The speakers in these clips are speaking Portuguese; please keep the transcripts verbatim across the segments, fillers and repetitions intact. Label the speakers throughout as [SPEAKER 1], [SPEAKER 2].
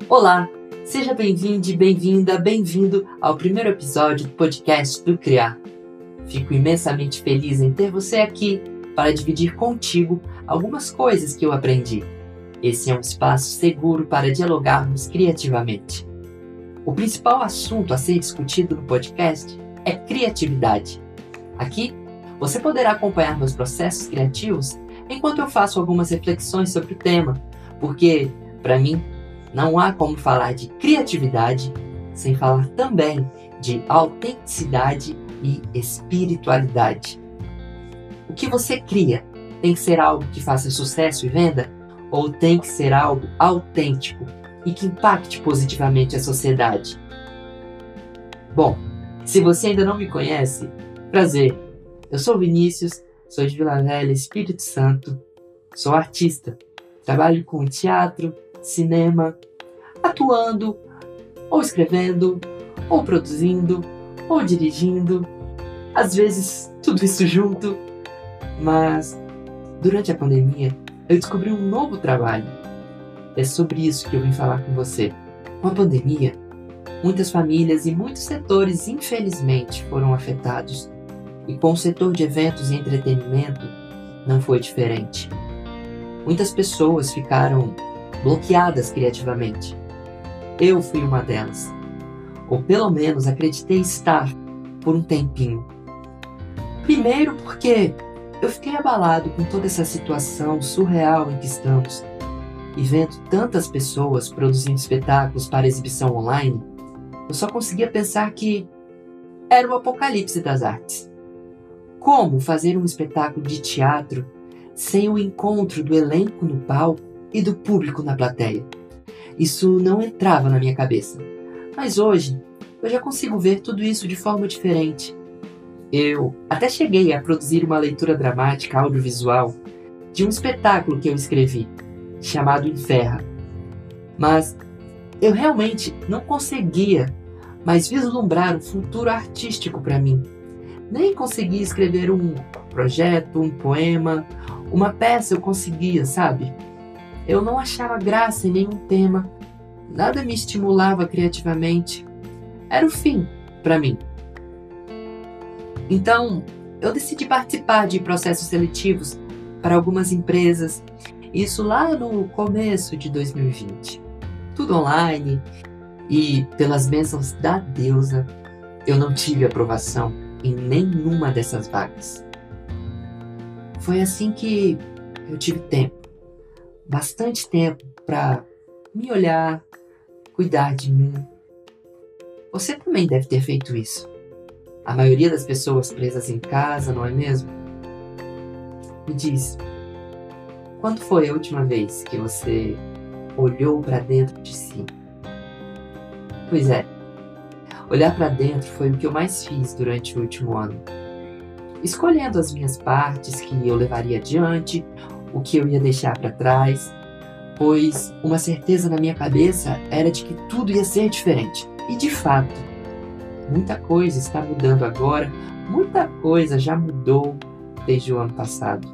[SPEAKER 1] Olá, seja bem-vindo, bem-vinda, bem-vindo ao primeiro episódio do podcast do Criar. Fico imensamente feliz em ter você aqui para dividir contigo algumas coisas que eu aprendi. Esse é um espaço seguro para dialogarmos criativamente. O principal assunto a ser discutido no podcast é criatividade. Aqui, você poderá acompanhar meus processos criativos enquanto eu faço algumas reflexões sobre o tema, porque, para mim, não há como falar de criatividade sem falar também de autenticidade e espiritualidade. O que você cria tem que ser algo que faça sucesso e venda? Ou tem que ser algo autêntico e que impacte positivamente a sociedade? Bom, se você ainda não me conhece, prazer. Eu sou Vinícius, sou de Vila Velha, Espírito Santo, sou artista, trabalho com teatro, cinema, atuando, ou escrevendo, ou produzindo, ou dirigindo, às vezes tudo isso junto, mas durante a pandemia eu descobri um novo trabalho. É sobre isso que eu vim falar com você. Com a pandemia, muitas famílias e muitos setores, infelizmente, foram afetados. E com o setor de eventos e entretenimento, não foi diferente. Muitas pessoas ficaram bloqueadas criativamente. Eu fui uma delas. Ou pelo menos acreditei estar por um tempinho. Primeiro porque eu fiquei abalado com toda essa situação surreal em que estamos. E vendo tantas pessoas produzindo espetáculos para exibição online, eu só conseguia pensar que era o apocalipse das artes. Como fazer um espetáculo de teatro sem o encontro do elenco no palco e do público na plateia? Isso não entrava na minha cabeça. Mas hoje, eu já consigo ver tudo isso de forma diferente. Eu até cheguei a produzir uma leitura dramática audiovisual de um espetáculo que eu escrevi, chamado Enferra. Mas eu realmente não conseguia mais vislumbrar um futuro artístico para mim. Nem conseguia escrever um projeto, um poema, uma peça eu conseguia, sabe? Eu não achava graça em nenhum tema. Nada me estimulava criativamente. Era o fim para mim. Então, eu decidi participar de processos seletivos para algumas empresas. Isso lá no começo de dois mil e vinte. Tudo online. E, pelas bênçãos da deusa, eu não tive aprovação em nenhuma dessas vagas. Foi assim que eu tive tempo, bastante tempo para me olhar, cuidar de mim. Você também deve ter feito isso. A maioria das pessoas presas em casa, não é mesmo? Me diz, quando foi a última vez que você olhou para dentro de si? Pois é, olhar para dentro foi o que eu mais fiz durante o último ano. Escolhendo as minhas partes que eu levaria adiante, o que eu ia deixar para trás, pois uma certeza na minha cabeça era de que tudo ia ser diferente. E de fato, muita coisa está mudando agora, muita coisa já mudou desde o ano passado.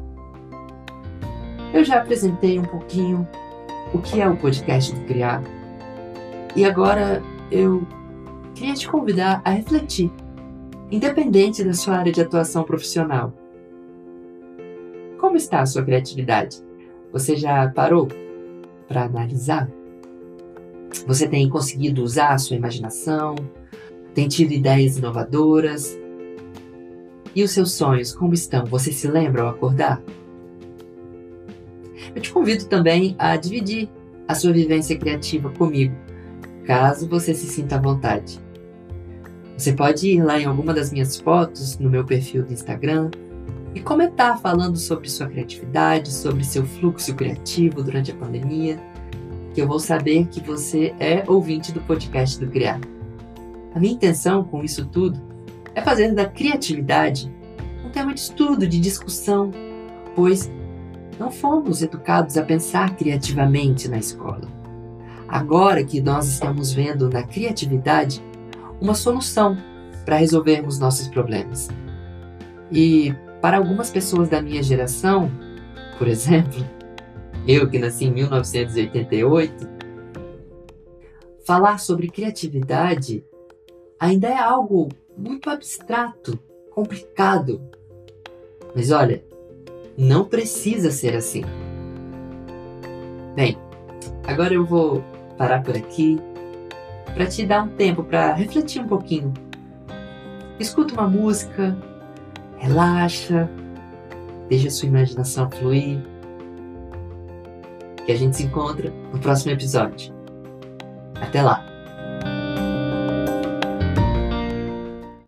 [SPEAKER 1] Eu já apresentei um pouquinho o que é o podcast do Criar, e agora eu queria te convidar a refletir, independente da sua área de atuação profissional. Como está a sua criatividade? Você já parou para analisar? Você tem conseguido usar a sua imaginação? Tem tido ideias inovadoras? E os seus sonhos, como estão? Você se lembra ao acordar? Eu te convido também a dividir a sua vivência criativa comigo, caso você se sinta à vontade. Você pode ir lá em alguma das minhas fotos no meu perfil do Instagram e comentar falando sobre sua criatividade, sobre seu fluxo criativo durante a pandemia, que eu vou saber que você é ouvinte do podcast do Criar. A minha intenção com isso tudo é fazer da criatividade um tema de estudo, de discussão, pois não fomos educados a pensar criativamente na escola. Agora que nós estamos vendo na criatividade uma solução para resolvermos nossos problemas. E para algumas pessoas da minha geração, por exemplo, eu que nasci em mil novecentos e oitenta e oito, falar sobre criatividade ainda é algo muito abstrato, complicado. Mas olha, não precisa ser assim. Bem, agora eu vou parar por aqui para te dar um tempo para refletir um pouquinho. Escuta uma música, relaxa, deixa a sua imaginação fluir. E a gente se encontra no próximo episódio. Até lá!